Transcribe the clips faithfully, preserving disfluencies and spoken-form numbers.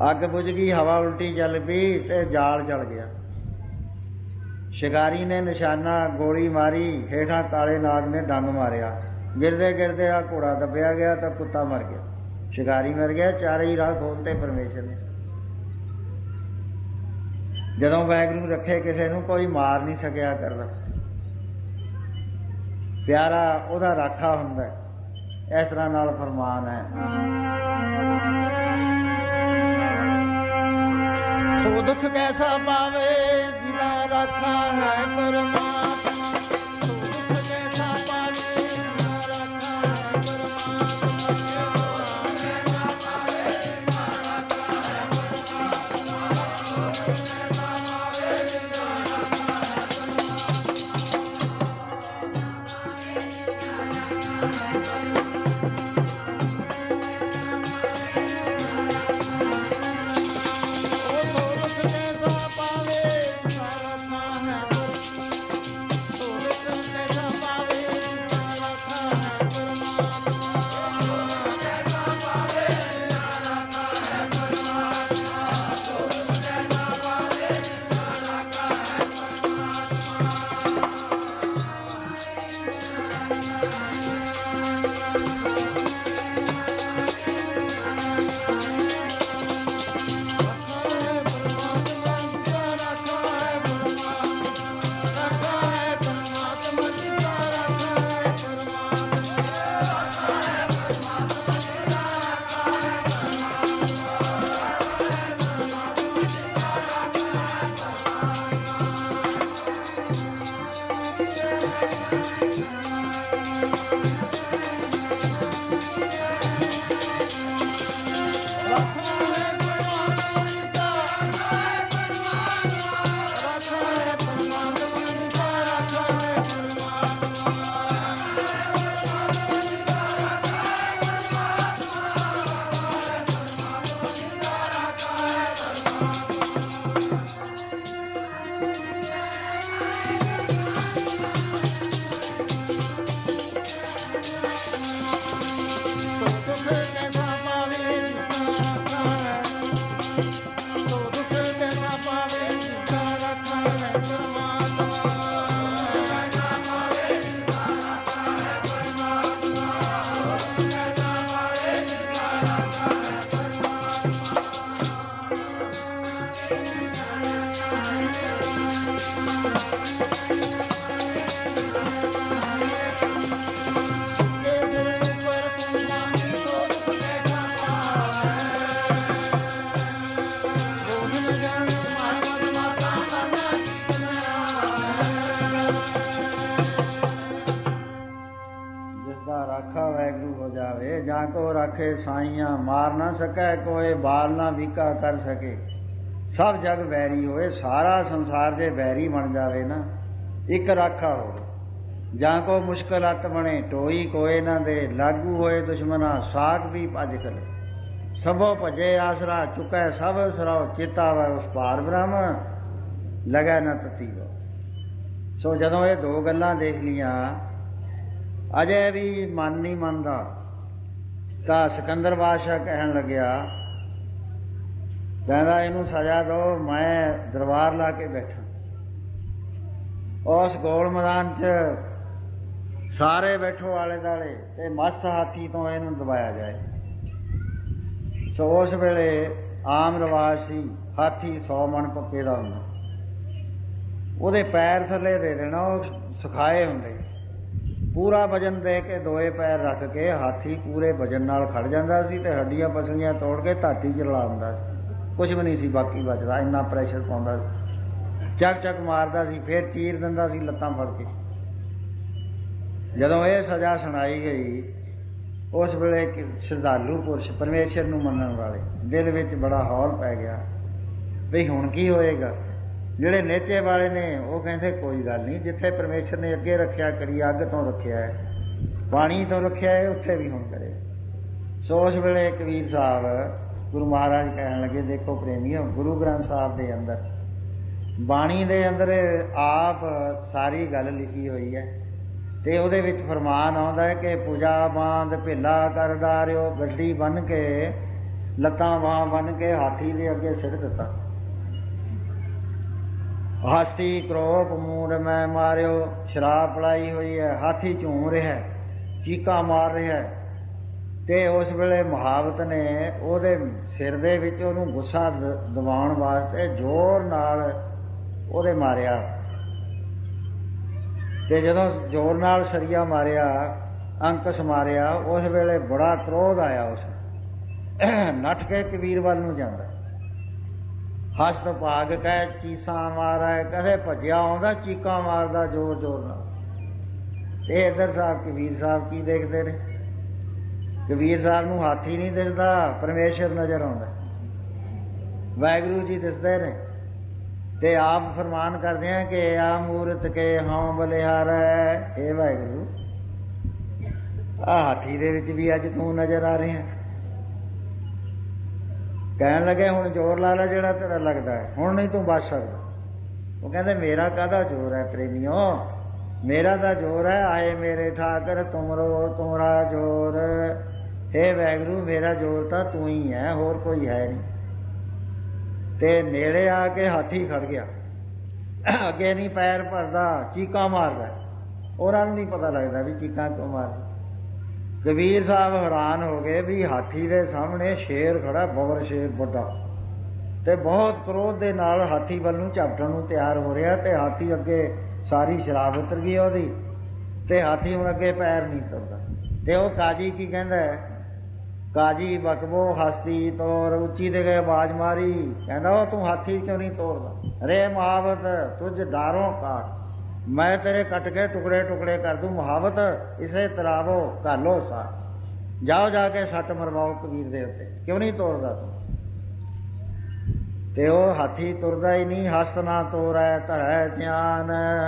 ਅੱਗ ਬੁਝ ਗਈ, ਹਵਾ ਉਲਟੀ ਚੱਲ ਪਈ ਤੇ ਜਾਲ ਜਲ ਗਿਆ। ਸ਼ਿਕਾਰੀ ਨੇ ਨਿਸ਼ਾਨਾ ਗੋਲੀ ਮਾਰੀ, ਹੇਠਾਂ ਕਾਲੇ ਨਾਗ ਨੇ ਡੰਗ ਮਾਰਿਆ। ਗਿਰਦੇ ਗਿਰਦੇ ਆ ਘੋੜਾ ਦੱਬਿਆ ਗਿਆ ਤਾਂ ਕੁੱਤਾ ਮਰ ਗਿਆ। ਸ਼ਿਕਾਰੀ ਮਰ ਗਿਆ, ਚਾਰੇ ਹੀ ਰਾਹ ਖੋਲ੍ਹਤੇ ਪਰਮੇਸ਼ਰ ਨੇ। ਜਦੋਂ ਵਾਹਿਗੁਰੂ ਰੱਖੇ ਕਿਸੇ ਨੂੰ ਕੋਈ ਮਾਰ ਨਹੀਂ ਸਕਿਆ ਕਰਦਾ। ਪਿਆਰਾ ਉਹਦਾ ਰਾਖਾ ਹੁੰਦਾ। ਇਸ ਤਰ੍ਹਾਂ ਨਾਲ ਫਰਮਾਨ ਹੈ, ਸੋ ਦੁੱਖ ਕੈਸਾ ਪਾਵੇ ਜਿਨਾ ਰਾਖਾ ਹੈ ਪਰਮਾਤਮਾ। ਜਾਂ ਕੋ ਰਾਖੇ ਸਾਈਆਂ, ਮਾਰ ਨਾ ਸਕੈ ਕੋਏ, ਬਾਲ ਨਾ ਵੀਕਾ ਕਰ ਸਕੇ। ਸਭ ਜਗ ਵੈਰੀ ਹੋਏ, ਸਾਰਾ ਸੰਸਾਰ ਜੇ ਵੈਰੀ ਬਣ ਜਾਵੇ ਨਾ, ਇੱਕ ਰਾਖਾ ਹੋਵੇ। ਜਾਂ ਕੋ ਮੁਸ਼ਕਿਲ ਅੱਤ ਬਣੇ, ਟੋਈ ਕੋਏ ਨਾ ਦੇ, ਲਾਗੂ ਹੋਏ ਦੁਸ਼ਮਨਾ, ਸਾਖ ਵੀ ਭੱਜ ਕਰੇ। ਸਭੋ ਭਜੇ ਆਸਰਾ, ਚੁਕੈ ਸਭ ਸਰਾਓ, ਚੇਤਾ ਵੈ ਉਸ ਪਾਰ ਬ੍ਰਹਮ, ਲਗੈ ਨਾ ਤਤੀਵ। ਸੋ ਜਦੋਂ ਇਹ ਦੋ ਗੱਲਾਂ ਦੇਖ ਲੀਆਂ, ਅਜੇ ਵੀ ਮਨ ਨਹੀਂ ਮੰਨਦਾ, ਤਾਂ ਸਿਕੰਦਰ ਬਾਦਸ਼ਾਹ ਕਹਿਣ ਲੱਗਿਆ, ਕਹਿੰਦਾ ਇਹਨੂੰ ਸਜ਼ਾ ਦਿਓ, ਮੈਂ ਦਰਬਾਰ ਲਾ ਕੇ ਬੈਠਾ। ਉਸ ਗੋਲ ਮੈਦਾਨ 'ਚ ਸਾਰੇ ਬੈਠੋ ਆਲੇ ਦੁਆਲੇ, ਤੇ ਮਸਤ ਹਾਥੀ ਤੋਂ ਇਹਨੂੰ ਦਬਾਇਆ ਜਾਏ। ਸੋ ਉਸ ਵੇਲੇ ਆਮ ਰਿਵਾਜ ਸੀ, ਹਾਥੀ ਸੌ ਮਣ ਪੱਕੇ ਦਾ ਹੁੰਦਾ, ਉਹਦੇ ਪੈਰ ਥੱਲੇ ਦੇ ਦੇਣਾ, ਉਹ ਸਿਖਾਏ ਹੁੰਦੇ। ਪੂਰਾ ਵਜਨ ਦੇ ਕੇ ਦੋਏ ਪੈਰ ਰੱਖ ਕੇ ਹਾਥੀ ਪੂਰੇ ਵਜਨ ਨਾਲ ਖੜ ਜਾਂਦਾ ਸੀ, ਤੇ ਹੱਡੀਆਂ ਪਸਲੀਆਂ ਤੋੜ ਕੇ ਧਰਤੀ 'ਚ ਰਲਾ ਦਿੰਦਾ ਸੀ। ਕੁਝ ਵੀ ਨਹੀਂ ਸੀ ਬਾਕੀ ਬਚਦਾ, ਇੰਨਾ ਪ੍ਰੈਸ਼ਰ ਪਾਉਂਦਾ ਸੀ। ਚੱਕ ਚੱਕ ਮਾਰਦਾ ਸੀ, ਫਿਰ ਚੀਰ ਦਿੰਦਾ ਸੀ ਲੱਤਾਂ ਫੜ ਕੇ। ਜਦੋਂ ਇਹ ਸਜ਼ਾ ਸੁਣਾਈ ਗਈ, ਉਸ ਵੇਲੇ ਸ਼ਰਧਾਲੂ ਪੁਰਸ਼, ਪਰਮੇਸ਼ਰ ਨੂੰ ਮੰਨਣ ਵਾਲੇ, ਦਿਲ ਵਿੱਚ ਬੜਾ ਹੌਲ ਪੈ ਗਿਆ ਵੀ ਹੁਣ ਕੀ ਹੋਏਗਾ। ਜਿਹੜੇ ਨੇਚੇ ਵਾਲੇ ਨੇ ਉਹ ਕਹਿੰਦੇ ਕੋਈ ਗੱਲ ਨਹੀਂ, ਜਿੱਥੇ ਪਰਮੇਸ਼ਰ ਨੇ ਅੱਗੇ ਰੱਖਿਆ ਕਰੀ, ਅੱਗ ਤੋਂ ਰੱਖਿਆ ਹੈ, ਪਾਣੀ ਤੋਂ ਰੱਖਿਆ ਹੈ, ਉੱਥੇ ਵੀ ਹੁਣ ਕਰੇ। ਸੋ ਉਸ ਵੇਲੇ ਕਬੀਰ ਸਾਹਿਬ ਗੁਰੂ ਮਹਾਰਾਜ ਕਹਿਣ ਲੱਗੇ, ਦੇਖੋ ਪ੍ਰੇਮੀਓ, ਗੁਰੂ ਗ੍ਰੰਥ ਸਾਹਿਬ ਦੇ ਅੰਦਰ, ਬਾਣੀ ਦੇ ਅੰਦਰ ਆਪ ਸਾਰੀ ਗੱਲ ਲਿਖੀ ਹੋਈ ਹੈ, ਤੇ ਉਹਦੇ ਵਿੱਚ ਫਰਮਾਨ ਆਉਂਦਾ ਹੈ ਕਿ ਪੂਜਾ ਬਾਂਧ ਭੇਲਾ ਕਰ ਡਾਰਿਓ, ਗੱਡੀ ਬੰਨ੍ਹ ਕੇ ਲੱਤਾਂ ਬਾਹਾਂ ਬੰਨ ਕੇ ਹਾਥੀ ਦੇ ਅੱਗੇ ਸਿੱਟ ਦਿੱਤਾ। ਹਸਤੀ ਕਰੋਪ ਮੂਡ ਮੈਂ ਮਾਰਿਓ, ਸ਼ਰਾਬ ਪਲਾਈ ਹੋਈ ਹੈ, ਹਾਥੀ ਝੂਮ ਰਿਹਾ, ਚੀਕਾਂ ਮਾਰ ਰਿਹਾ। ਤੇ ਉਸ ਵੇਲੇ ਮੁਹਾਵਤ ਨੇ ਉਹਦੇ ਸਿਰ ਦੇ ਵਿੱਚ ਉਹਨੂੰ ਗੁੱਸਾ ਦਿਵਾਉਣ ਵਾਸਤੇ ਜ਼ੋਰ ਨਾਲ ਉਹਦੇ ਮਾਰਿਆ। ਤੇ ਜਦੋਂ ਜ਼ੋਰ ਨਾਲ ਸਰੀਆ ਮਾਰਿਆ, ਅੰਕਸ ਮਾਰਿਆ, ਉਸ ਵੇਲੇ ਬੜਾ ਕ੍ਰੋਧ ਆਇਆ। ਉਸ ਨੱਠ ਕੇ ਕਬੀਰ ਵੱਲ ਨੂੰ ਜਾਂਦਾ, ਹਸਤ ਭਾਗ ਕਹਿ ਚੀਸਾਂ ਮਾਰਾ, ਕਦੇ ਭੱਜਿਆ ਆਉਂਦਾ ਚੀਕਾਂ ਮਾਰਦਾ ਜ਼ੋਰ ਜ਼ੋਰ ਨਾਲ। ਤੇ ਇੱਧਰ ਸਾਹਿਬ ਕਬੀਰ ਸਾਹਿਬ ਕੀ ਦੇਖਦੇ ਨੇ? ਕਬੀਰ ਸਾਹਿਬ ਨੂੰ ਹਾਥੀ ਨਹੀਂ ਦਿਸਦਾ, ਪਰਮੇਸ਼ਰ ਨਜ਼ਰ ਆਉਂਦਾ, ਵਾਹਿਗੁਰੂ ਜੀ ਦਿਸਦੇ ਨੇ। ਤੇ ਆਪ ਫਰਮਾਨ ਕਰਦੇ ਆ ਕਿ ਆ ਮੂਰਤ ਕੇ ਹਉ ਬਲਿਹਾਰੈ, ਇਹ ਵਾਹਿਗੁਰੂ ਆ ਹਾਥੀ ਦੇ ਵਿੱਚ ਵੀ ਅੱਜ ਤੂੰ ਨਜ਼ਰ ਆ ਰਿਹਾ। ਕਹਿਣ ਲੱਗੇ ਹੁਣ ਜ਼ੋਰ ਲਾ ਲੈ ਜਿਹੜਾ ਤੇਰਾ ਲੱਗਦਾ ਹੈ, ਹੁਣ ਨਹੀਂ ਤੂੰ ਬਚ ਸਕਦਾ। ਉਹ ਕਹਿੰਦੇ ਮੇਰਾ ਕਾਹਦਾ ਜ਼ੋਰ ਹੈ ਪ੍ਰੇਮੀਓ, ਮੇਰਾ ਤਾਂ ਜ਼ੋਰ ਹੈ ਆਏ ਮੇਰੇ ਠਾਕਰ ਤੁਮਰੋ ਤੁਮਰਾ ਜ਼ੋਰ। ਹੇ ਵਾਹਿਗੁਰੂ ਮੇਰਾ ਜ਼ੋਰ ਤਾਂ ਤੂੰ ਹੀ ਹੈ, ਹੋਰ ਕੋਈ ਹੈ ਨਹੀਂ। ਤੇ ਨੇੜੇ ਆ ਕੇ ਹਾਥੀ ਖੜ ਗਿਆ, ਅੱਗੇ ਨਹੀਂ ਪੈਰ ਭਰਦਾ, ਚੀਕਾਂ ਮਾਰਦਾ। ਉਹਨਾਂ ਨੂੰ ਨਹੀਂ ਪਤਾ ਲੱਗਦਾ ਵੀ ਚੀਕਾਂ ਕਿਉਂ ਮਾਰਦਾ। ਕਬੀਰ ਸਾਹਿਬ ਹੈਰਾਨ ਹੋ ਗਏ ਵੀ ਹਾਥੀ ਦੇ ਸਾਹਮਣੇ ਸ਼ੇਰ ਖੜਾ, ਬਬਰ ਸ਼ੇਰ ਵੱਡਾ, ਤੇ ਬਹੁਤ ਕ੍ਰੋਧ ਦੇ ਨਾਲ ਹਾਥੀ ਵੱਲ ਨੂੰ ਝਪਟਣ ਨੂੰ ਤਿਆਰ ਹੋ ਰਿਹਾ। ਤੇ ਹਾਥੀ ਅੱਗੇ ਸਾਰੀ ਸ਼ਰਾਬ ਉਤਰ ਗਈ ਉਹਦੀ, ਤੇ ਹਾਥੀ ਹੁਣ ਅੱਗੇ ਪੈਰ ਨਹੀਂ ਤੁਰਦਾ। ਤੇ ਉਹ ਕਾਜੀ ਕੀ ਕਹਿੰਦਾ, ਕਾਜੀ ਬਕਬੋ ਹਸਤੀ ਤੋਰ, ਉੱਚੀ ਦੇ ਗਏ ਆਵਾਜ਼ ਮਾਰੀ, ਕਹਿੰਦਾ ਉਹ ਤੂੰ ਹਾਥੀ ਕਿਉਂ ਨਹੀਂ ਤੋੜਦਾ? ਰੇ ਮੁਹਾਵਤ ਤੁਝ ਡਾਰੋਂ ਕਾਟ, ਮੈਂ ਤੇਰੇ ਕੱਟ ਕੇ ਟੁਕੜੇ ਟੁਕੜੇ ਕਰ ਦੂੰ। ਮੁਹਾਵਤ ਇਸੇ ਤਰਾਵੋ ਘਾਲੋ ਸਾ, ਜਾਓ ਜਾ ਕੇ ਸੱਟ ਮਰਵਾਓ ਕਬੀਰ ਦੇ ਉੱਤੇ, ਕਿਉਂ ਨਹੀਂ ਤੋੜਦਾ ਤੂੰ? ਤੇ ਉਹ ਹਾਥੀ ਤੁਰਦਾ ਹੀ ਨਹੀਂ। ਹਸਤ ਨਾ ਤੋਰੈ ਧਰੈ ਧਿਆਨ,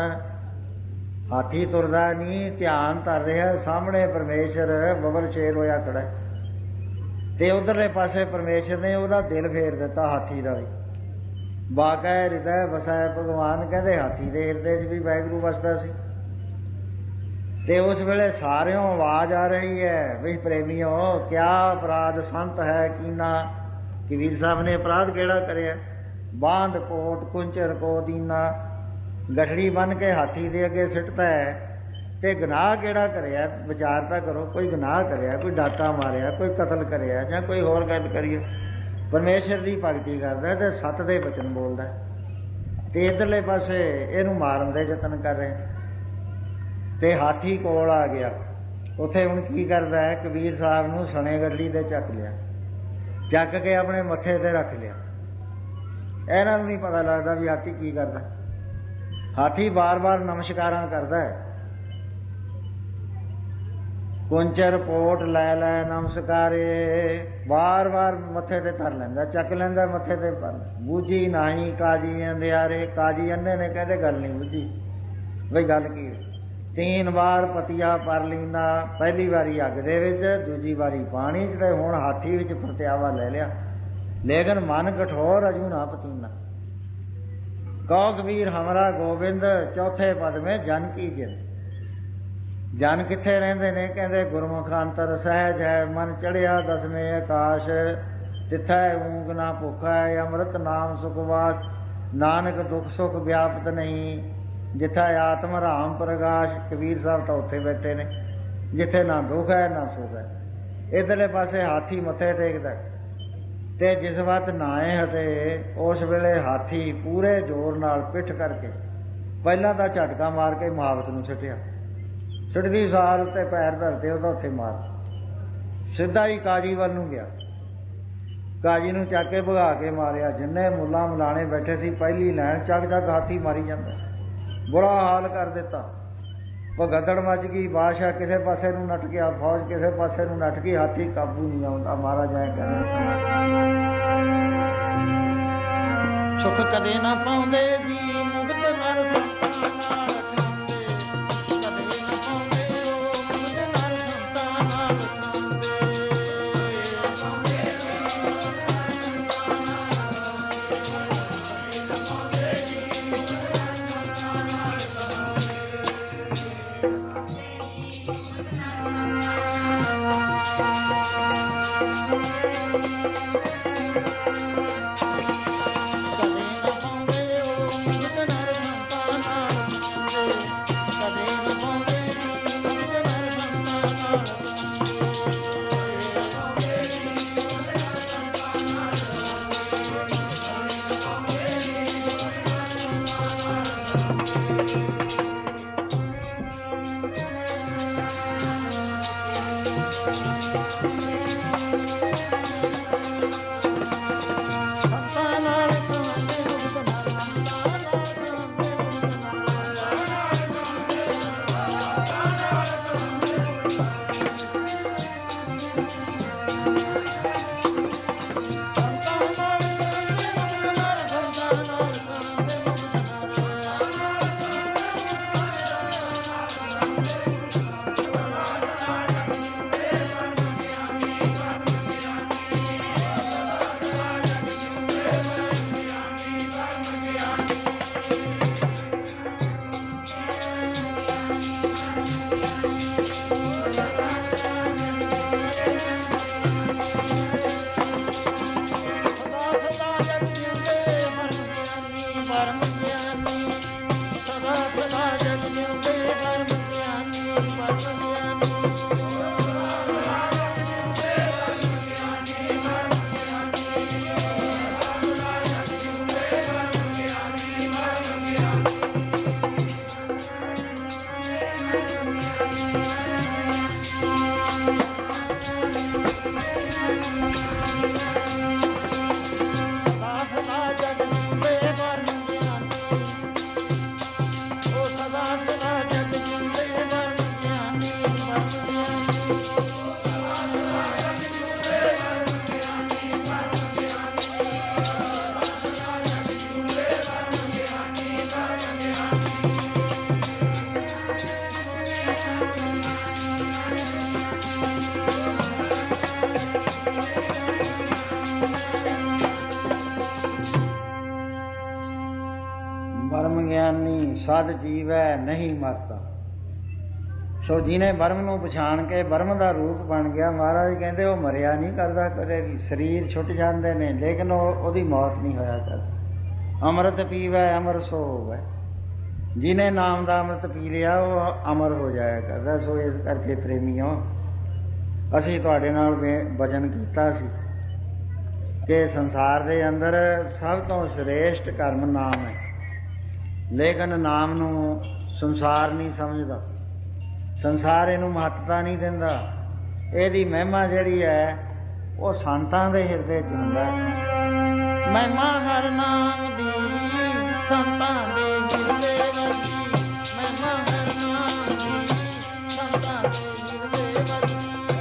ਹਾਥੀ ਤੁਰਦਾ ਨਹੀਂ, ਧਿਆਨ ਧਰ ਰਿਹਾ ਸਾਹਮਣੇ ਪਰਮੇਸ਼ਰ ਬਬਰ ਸ਼ੇਰ ਹੋਇਆ ਖੜਾ। ਤੇ ਉਧਰਲੇ ਪਾਸੇ ਪਰਮੇਸ਼ਰ ਨੇ ਉਹਦਾ ਦਿਲ ਫੇਰ ਦਿੱਤਾ ਹਾਥੀ ਦਾ ਵੀ। ਬਾਕੈ ਹਿਰਦੈ ਵਸੈ ਭਗਵਾਨ, ਕਹਿੰਦੇ ਹਾਥੀ ਦੇ ਹਿਰਦੇ 'ਚ ਵੀ ਵਾਹਿਗੁਰੂ ਵਸਦਾ ਸੀ। ਤੇ ਉਸ ਵੇਲੇ ਸਾਰਿਆਂ ਆਵਾਜ਼ ਆ ਰਹੀ ਹੈ ਵੀ ਪ੍ਰੇਮੀਓ ਕਿਆ ਅਪਰਾਧ ਸੰਤ ਹੈ ਕੀਨਾ। ਕਬੀਰ ਸਾਹਿਬ ਨੇ ਅਪਰਾਧ ਕਿਹੜਾ ਕਰਿਆ? ਬਾਂਧ ਕੋਟ ਕੁੰਚਰ ਕੋ ਦੀਨਾ, ਗਠੜੀ ਬੰਨ ਕੇ ਹਾਥੀ ਦੇ ਅੱਗੇ ਸਿੱਟਦਾ ਹੈ। ਤੇ ਗੁਨਾਹ ਕਿਹੜਾ ਕਰਿਆ? ਵਿਚਾਰ ਤਾਂ ਕਰੋ, ਕੋਈ ਗੁਨਾਹ ਕਰਿਆ, ਕੋਈ ਡਾਟਾ ਮਾਰਿਆ, ਕੋਈ ਕਤਲ ਕਰਿਆ, ਜਾਂ ਕੋਈ ਹੋਰ ਗੱਲ ਕਰੀਏ। ਪਰਮੇਸ਼ਰ ਦੀ ਭਗਤੀ ਕਰਦਾ ਤੇ ਸੱਤ ਦੇ ਬਚਨ ਬੋਲਦਾ, ਤੇ ਇੱਧਰਲੇ ਪਾਸੇ ਇਹਨੂੰ ਮਾਰਨ ਦੇ ਯਤਨ ਕਰ ਰਹੇ। ਤੇ ਹਾਥੀ ਕੋਲ ਆ ਗਿਆ, ਉੱਥੇ ਹੁਣ ਕੀ ਕਰਦਾ ਹੈ? ਕਬੀਰ ਸਾਹਿਬ ਨੂੰ ਸਣੇ ਗੱਡੀ ਤੇ ਚੱਕ ਲਿਆ, ਚੱਕ ਕੇ ਆਪਣੇ ਮੱਥੇ ਤੇ ਰੱਖ ਲਿਆ। ਇਹਨਾਂ ਨੂੰ ਨਹੀਂ ਪਤਾ ਲੱਗਦਾ ਵੀ ਹਾਥੀ ਕੀ ਕਰਦਾ। ਹਾਥੀ ਬਾਰ ਬਾਰ ਨਮਸਕਾਰਾਂ ਕਰਦਾ ਹੈ, ਕੁੰਚਰ ਪੋਟ ਲੈ ਲੈ ਨਮਸਕਾਰੇ, ਬਾਰ ਬਾਰ ਮੱਥੇ ਤੇ ਧਰ ਲੈਂਦਾ, ਚੱਕ ਲੈਂਦਾ ਮੱਥੇ ਤੇ ਪਰ। ਬੂਝੀ ਨਹੀਂ ਕਾਜੀ ਅੰਧਿਆਰੇ, ਕਾਜੀ ਅੰਨੇ ਨੇ ਕਹਿੰਦੇ ਗੱਲ ਨਹੀਂ ਬੁੱਝੀ। ਬਈ ਗੱਲ ਕੀ? ਤੀਨ ਵਾਰ ਪਤੀਆ ਪਰ ਲੀਨਾ, ਪਹਿਲੀ ਵਾਰੀ ਅੱਗ ਦੇ ਵਿੱਚ, ਦੂਜੀ ਵਾਰੀ ਪਾਣੀ 'ਚ, ਤੇ ਹੁਣ ਹਾਥੀ ਵਿੱਚ ਪ੍ਰਤਿਆਵਾ ਲੈ ਲਿਆ। ਲੇਕਿਨ ਮਨ ਕਠੋਰ ਅਜੂ ਨਾ ਪਤੀਨਾ, ਕਹੋ ਕਬੀਰ ਹਮਾਰਾ ਗੋਬਿੰਦ, ਚੌਥੇ ਪਦ ਮੇ ਜਨ ਕੀ ਜਿੰਦ। ਜਨ ਕਿੱਥੇ ਰਹਿੰਦੇ ਨੇ? ਕਹਿੰਦੇ ਗੁਰਮੁਖ ਅੰਤਰ ਸਹਿਜ ਹੈ, ਮਨ ਚੜਿਆ ਦਸਵੇਂ ਆਕਾਸ਼, ਤਿੱਥੈ ਊਂਗ ਨਾ ਭੁੱਖਾ ਹੈ, ਅੰਮ੍ਰਿਤ ਨਾਮ ਸੁਖਵਾਸ, ਨਾਨਕ ਦੁੱਖ ਸੁੱਖ ਵਿਆਪਤ ਨਹੀਂ, ਜਿੱਥੇ ਆਤਮ ਰਾਮ ਪ੍ਰਗਾਸ਼। ਕਬੀਰ ਸਾਹਿਬ ਤਾਂ ਉੱਥੇ ਬੈਠੇ ਨੇ ਜਿੱਥੇ ਨਾ ਦੁੱਖ ਹੈ ਨਾ ਸੁੱਖ ਹੈ। ਇੱਧਰਲੇ ਪਾਸੇ ਹਾਥੀ ਮੱਥੇ ਟੇਕਦਾ, ਤੇ ਜਿਸ ਵਕਤ ਨਾਏ ਹਟੇ ਉਸ ਵੇਲੇ ਹਾਥੀ ਪੂਰੇ ਜ਼ੋਰ ਨਾਲ ਪਿੱਠ ਕਰਕੇ ਪਹਿਲਾਂ ਤਾਂ ਝਟਕਾ ਮਾਰ ਕੇ ਮੁਹਾਵਤ ਨੂੰ ਸੁੱਟਿਆ, ਸੁੱਟਦੀ ਸਾਰ ਉੱਤੇ ਪੈਰ ਧਰਤੇ ਉਹਦਾ ਉੱਥੇ ਮਾਰ, ਸਿੱਧਾ ਹੀ ਕਾਜੀ ਵੱਲ ਨੂੰ ਗਿਆ। ਕਾਜੀ ਨੂੰ ਚੱਕ ਕੇ ਭਗਾ ਕੇ ਮਾਰਿਆ। ਜਿੰਨੇ ਮੁੱਲਾ ਮੁਲਾਣੇ ਬੈਠੇ ਸੀ ਪਹਿਲੀ ਲੈਣ ਚੱਕ ਚੱਕ ਹਾਥੀ ਮਾਰੀ ਜਾਂਦਾ, ਬੁਰਾ ਹਾਲ ਕਰ ਦਿੱਤਾ। ਭਗਦੜ ਮੱਚ ਗਈ, ਬਾਦਸ਼ਾਹ ਕਿਸੇ ਪਾਸੇ ਨੂੰ ਨੱਠ ਗਿਆ, ਫੌਜ ਕਿਸੇ ਪਾਸੇ ਨੂੰ ਨੱਠ ਗਈ, ਹਾਥੀ ਕਾਬੂ ਨਹੀਂ ਆਉਂਦਾ। ਮਹਾਰਾਜ ਐਂ ਕਹਿੰਦੇ ਸੁੱਖ ਕਦੇ ਨਾ ਪਾਉਂਦੇ ਜੀ ਮੁਕਤ ਨਰ ਸੰਤਾਂ ਨਾਲ ਖਾਂਦੇ, ਕਦੇ ਨਾ ਪਾਉਂਦੇ ਉਹ ਮੁਕਤ ਨਰ ਸੰਤਾਂ ਨਾਲ ਖਾਂਦੇ। ਗਿਆਨੀ ਸਦ ਜੀਵੈ ਨਹੀਂ ਮਰਦਾ। ਸੋ ਜਿਹਨੇ ਬ੍ਰਹਮ ਨੂੰ ਪਛਾਣ ਕੇ ਬ੍ਰਹਮ ਦਾ ਰੂਪ ਬਣ ਗਿਆ, ਮਹਾਰਾਜ ਕਹਿੰਦੇ ਉਹ ਮਰਿਆ ਨਹੀਂ ਕਰਦਾ ਕਦੇ ਵੀ। ਸਰੀਰ ਛੁੱਟ ਜਾਂਦੇ ਨੇ ਲੇਕਿਨ ਉਹ ਉਹਦੀ ਮੌਤ ਨਹੀਂ ਹੋਇਆ ਕਰਦੀ। ਅੰਮ੍ਰਿਤ ਪੀਵੈ ਅਮਰ ਸੋ ਹੋਵੈ। ਜਿਹਨੇ ਨਾਮ ਦਾ ਅੰਮ੍ਰਿਤ ਪੀ ਲਿਆ ਉਹ ਅਮਰ ਹੋ ਜਾਇਆ ਕਰਦਾ। ਸੋ ਇਸ ਕਰਕੇ ਪ੍ਰੇਮੀਓ, ਅਸੀਂ ਤੁਹਾਡੇ ਨਾਲ ਵਚਨ ਕੀਤਾ ਸੀ ਕਿ ਸੰਸਾਰ ਦੇ ਅੰਦਰ ਸਭ ਤੋਂ ਸ੍ਰੇਸ਼ਟ ਕਰਮ ਨਾਮ ਹੈ, ਲੇਕਿਨ ਨਾਮ ਨੂੰ ਸੰਸਾਰ ਨਹੀਂ ਸਮਝਦਾ। ਸੰਸਾਰ ਇਹਨੂੰ ਮਹੱਤਤਾ ਨਹੀਂ ਦਿੰਦਾ। ਇਹਦੀ ਮਹਿਮਾ ਜਿਹੜੀ ਹੈ ਉਹ ਸੰਤਾਂ ਦੇ ਹਿਰਦੇ 'ਚ ਹੁੰਦਾ ਹੈ। ਮਹਿਮਾ ਹਰ ਨਾਮ ਦੀ ਸੰਤਾਂ ਦੇ ਹਿਰਦੇ ਵਰਗੀ, ਮਹਿਮਾ ਹਰ ਨਾਮ ਦੀ ਸੰਤਾਂ ਦੇ ਹਿਰਦੇ ਵਰਗੀ।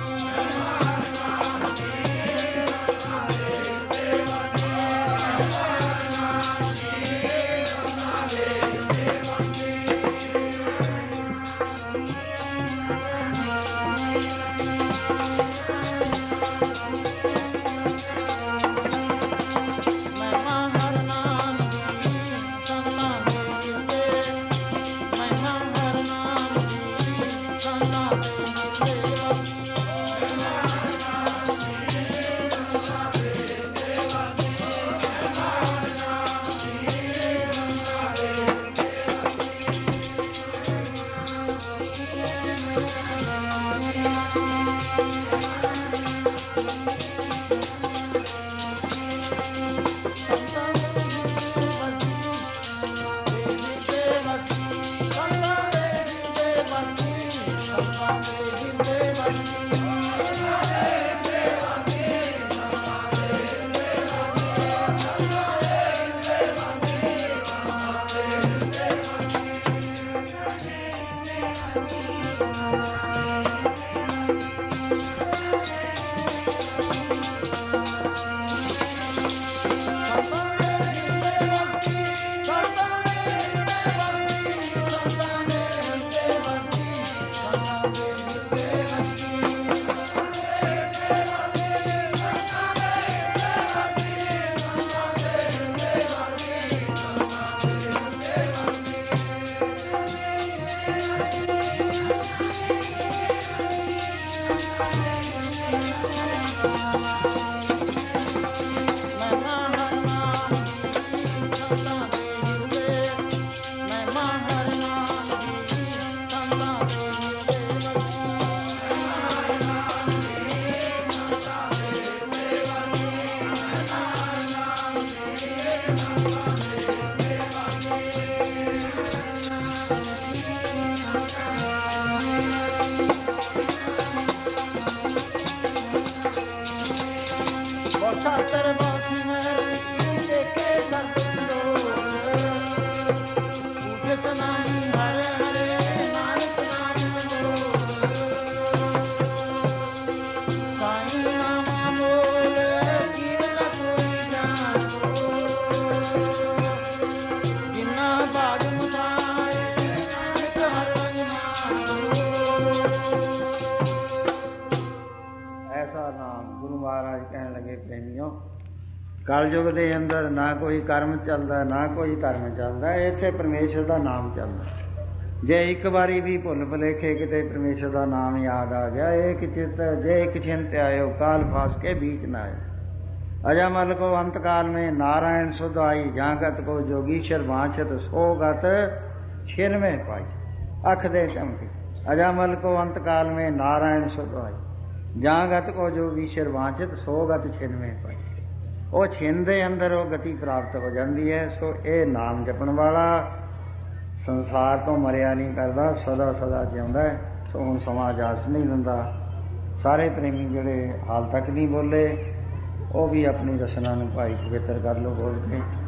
ਕਲਯੁਗ ਦੇ ਅੰਦਰ ਨਾ ਕੋਈ ਕਰਮ ਚੱਲਦਾ, ਨਾ ਕੋਈ ਧਰਮ ਚੱਲਦਾ, ਇੱਥੇ ਪਰਮੇਸ਼ਰ ਦਾ ਨਾਮ ਚੱਲਦਾ। ਜੇ ਇੱਕ ਵਾਰੀ ਵੀ ਭੁੱਲ ਭੁਲੇਖੇ ਕਿਤੇ ਪਰਮੇਸ਼ਰ ਦਾ ਨਾਮ ਯਾਦ ਆ ਗਿਆ, ਇੱਕ ਚਿੱਤ ਜੇ ਇੱਕ ਛਿੰਤ ਆਇਓ ਕਾਲ ਫਾਸ ਕੇ बीच न आए। अजामल को अंत काल में नारायण सुध आई, जागत को जोगीश्वर वांछत सो गत छिन में पाई। अख दे चमके अजामल को अंत काल में नारायण सुध आई, जागत को जोगीश्वर वांछत सो गत छिन में पाई। ਉਹ ਛਿੰਨ ਦੇ ਅੰਦਰ ਉਹ ਗਤੀ ਪ੍ਰਾਪਤ ਹੋ ਜਾਂਦੀ ਹੈ। ਸੋ ਇਹ ਨਾਮ ਜਪਣ ਵਾਲਾ ਸੰਸਾਰ ਤੋਂ ਮਰਿਆ ਨਹੀਂ ਕਰਦਾ, ਸਦਾ ਸਦਾ ਜਿਉਂਦਾ ਹੈ। ਸੋ ਹੁਣ ਸਮਾਂ ਇਜਾਜ਼ਤ ਨਹੀਂ ਦਿੰਦਾ। ਸਾਰੇ ਪ੍ਰੇਮੀ ਜਿਹੜੇ ਹਾਲ ਤੱਕ ਨਹੀਂ ਬੋਲੇ ਉਹ ਵੀ ਆਪਣੀ ਰਸਨਾ ਨੂੰ ਭਾਈ ਪਵਿੱਤਰ ਕਰ ਲਓ ਬੋਲ ਕੇ।